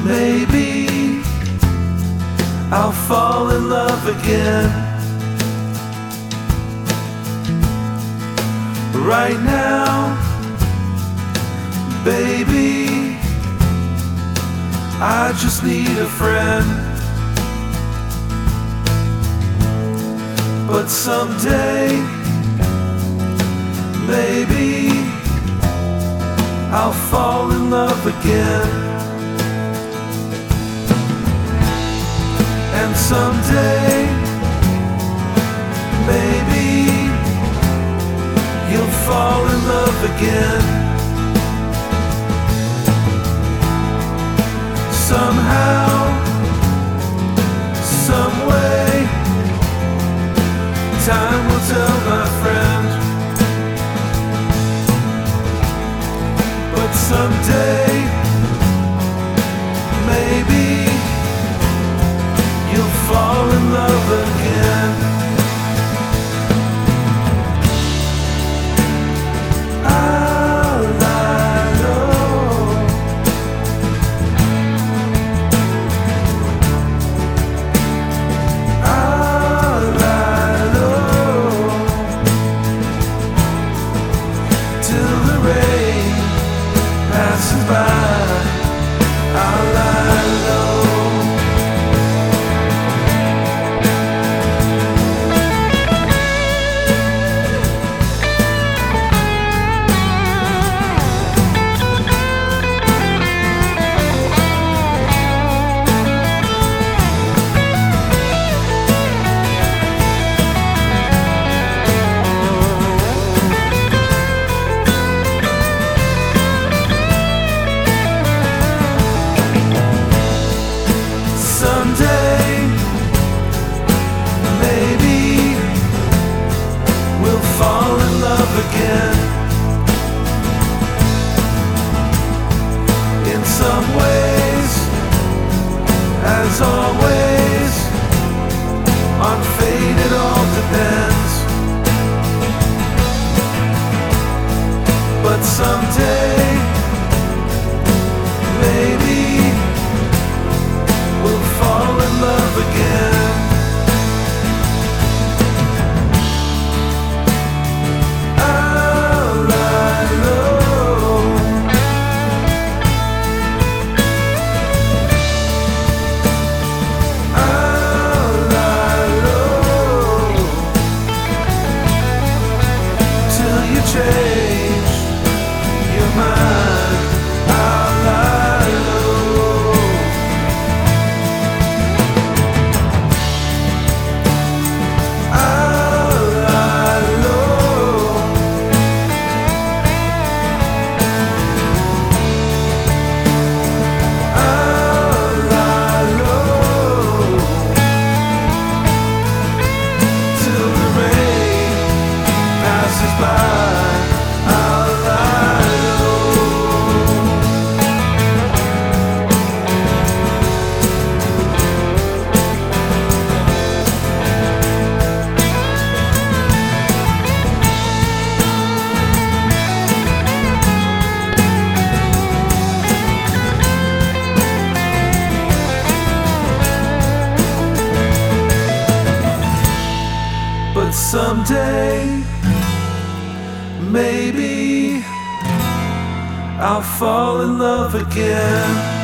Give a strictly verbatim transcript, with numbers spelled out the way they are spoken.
Maybe I'll fall in love again. Right now, baby, I just need a friend. But someday, maybe I'll fall in love again. And someday, maybe you'll fall in love again. Somehow, some way, time will tell, my friend. But someday, maybe you'll fall in love again. I'll lie low. I'll lie low till the rain passes by. I'll lie low. Someday, maybe we'll fall in love again. In some ways, as always, on fate it all depends. But someday, maybe we'll fall in love again. I'll lie low. I'll lie low till you change your mind. I'll lie low. But someday, maybe I'll fall in love again.